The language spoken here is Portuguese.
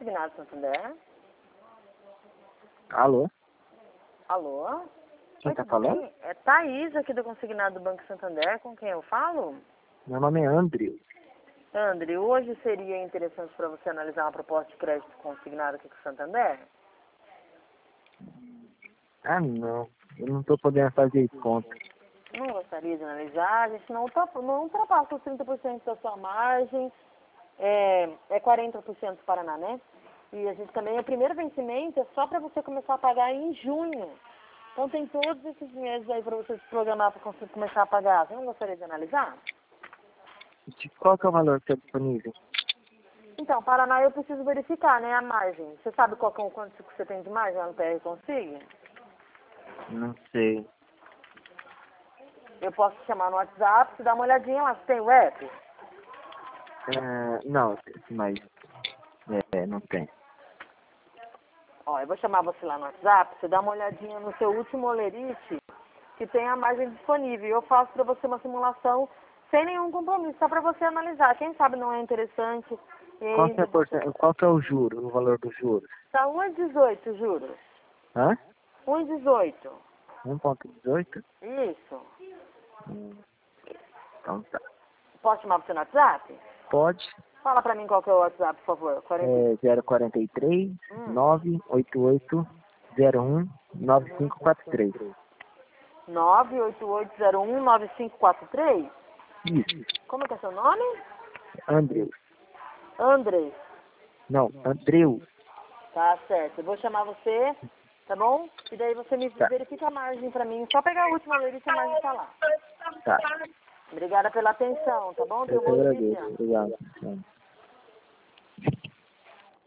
Consignado Santander. Alô? Alô? Quem Oi, tá tudo falando? bem? É Thaís aqui do Consignado do Banco Santander, com quem eu falo? Meu nome é Andrew. André, hoje seria interessante para você analisar uma proposta de crédito consignado aqui com o Santander? Ah, não. Eu não tô podendo fazer conta. Não gostaria de analisar, a gente não ultrapassa os 30% da sua margem, é 40% do Paraná, né? E a gente também, o primeiro vencimento é só para você começar a pagar em junho. Então tem todos esses meses aí para você se programar para conseguir começar a pagar. Você não gostaria de analisar? Qual que é o valor que é disponível? Então, Paraná eu preciso verificar, né, a margem. Você sabe quanto você tem de margem lá no PR Consiga? Não sei. Eu posso te chamar no WhatsApp, você dá uma olhadinha lá, você tem o app? Não, mas não tem. Ó, eu vou chamar você lá no WhatsApp, você dá uma olhadinha no seu último olerite, que tem a margem disponível. Eu faço para você uma simulação sem nenhum compromisso, só para você analisar. Quem sabe não é interessante. E Qual aí, que é, qual que é o juro, o valor do juros? tá 1,18 juros. Hã? 1,18. 1,18? Isso. Então tá. Posso chamar você no WhatsApp? Pode. Fala para mim qual que é o WhatsApp, por favor. 043 988 01 9543. 988019543? Isso. Como é que é seu nome? Andrew. André. Não, Andreu. Tá certo. Eu vou chamar você, tá bom? E daí você me Tá. verifica a margem pra mim. Só pegar a última vez e a margem tá lá. Tá. Obrigada pela atenção, tá bom? Tenha Eu um que bom agradeço. dia. Obrigado.